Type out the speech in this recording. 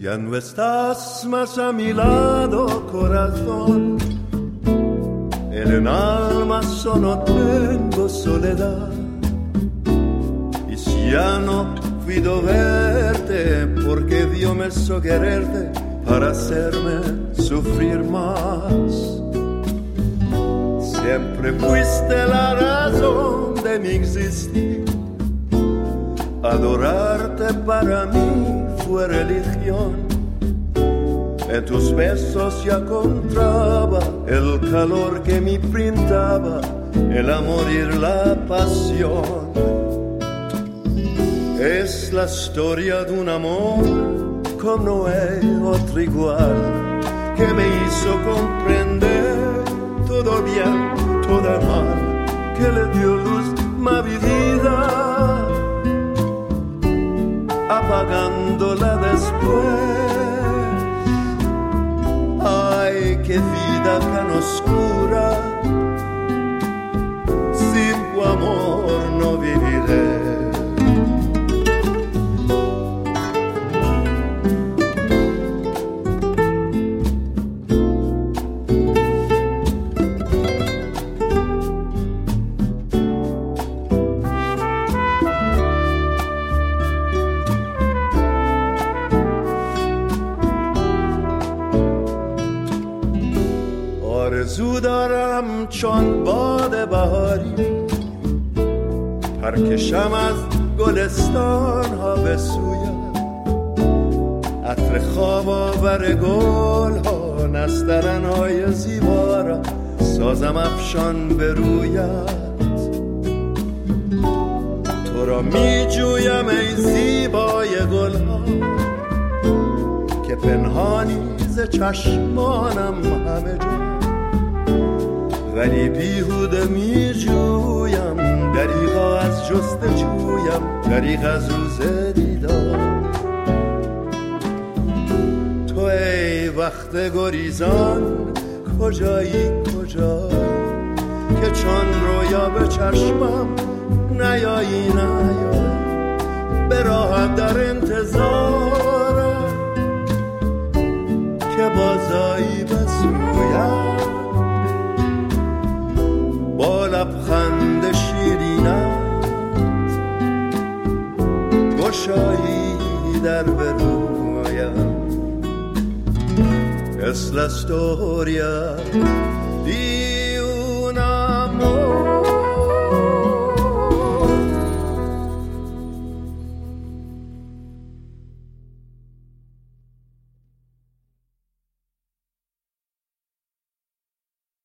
Ya no estás más a mi lado, corazón. En el alma solo tengo soledad. Y si ya no puedo verte, porque Dios me hizo quererte para hacerme sufrir más. Siempre fuiste la razón de mi existir. Adorarte para mí fue religión. En tus besos ya encontraba el calor que me brindaba el amor y la pasión. Es la historia de un amor como no hay otro igual, que me hizo comprender todo bien, todo mal, que le dio luz a mi vida, apagándola después. Ay, qué vida tan oscura, sin tu amor no viviré. آرزو دارم چون باد بهاری پرکشم از گلستان ها به سویت، عطر خواب آور گل ها، نسترن های زیبا را سازم افشان به رویت. تو را می جویم ای زیبای گل ها که پنهانی ز چشمانم همه جا، ولی بیهوده می جویم دریغا از جستجویم، دریغ از روز دیدار. تو ای وقت گریزان کجایی کجایی که چون رویا به چشمم نیایی نیایی، به راحت در انتظارم که بازایی به سویم، با لبخند شیرینت گشایی در برویم. Es la storia di